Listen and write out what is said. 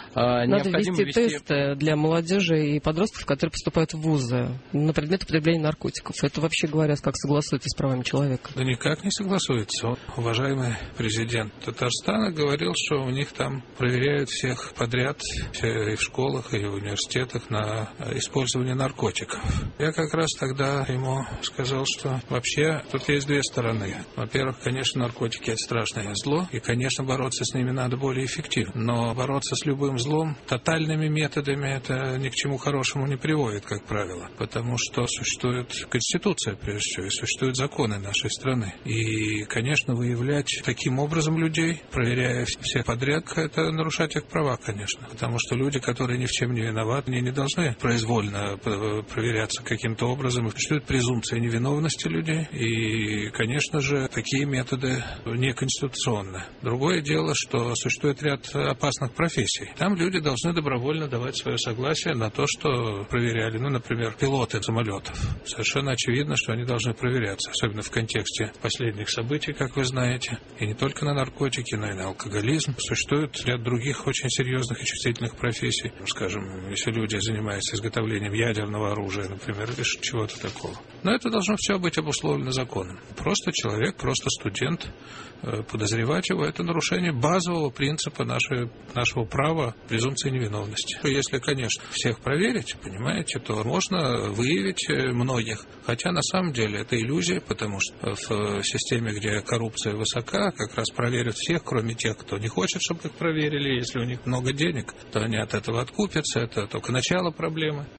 Надо ввести тесты для молодежи и подростков, которые поступают в вузы на предмет употребления наркотиков. Это, вообще говоря, как согласуется с правами человека? Да никак не согласуется. Уважаемый президент Татарстана говорил, что у них там проверяют всех подряд, и в школах, и в университетах на использование наркотиков. Я как раз тогда ему сказал, что вообще тут есть две стороны. Во-первых, конечно, наркотики – это страшное зло, и, конечно, бороться с ними надо более эффективно. Но бороться с любым злом тотальными методами – это ни к чему хорошему не приводит, как правило. Потому что существует Конституция, прежде всего, и существуют законы нашей страны. И, конечно, выявлять таким образом людей, проверяя всех подряд, это нарушать их права, конечно. Потому что люди, которые ни в чем не виноваты, они не должны произвольно проверяться каким-то образом. Существует презумпция невиновности людей. И, конечно же, такие методы неконституционны. Другое дело, что существует ряд опасных профессий. Там люди должны добровольно давать свое согласие на то, что проверяли. Например, пилоты самолетов. Совершенно очевидно, что они должны проверяться, особенно в контексте последних событий, как вы знаете. И не только на наркотики, но и на алкоголизм. Существует ряд других очень серьезных и чувствительных профессий. Скажем, если люди занимаются изготовлением ядерного оружия, например, или чего-то такого. Но это должно все быть обусловлено законом. Просто человек, просто студент, подозревать его – это нарушение базового принципа нашего права презумпции невиновности. Если, конечно, всех проверить, понимаете, то можно выявить многих. Хотя на самом деле это иллюзия, потому что в системе, где коррупция высока, как раз проверят всех, кроме тех, кто не хочет, чтобы их проверили. Если у них много денег, то они от этого откупятся. Это только начало проблемы.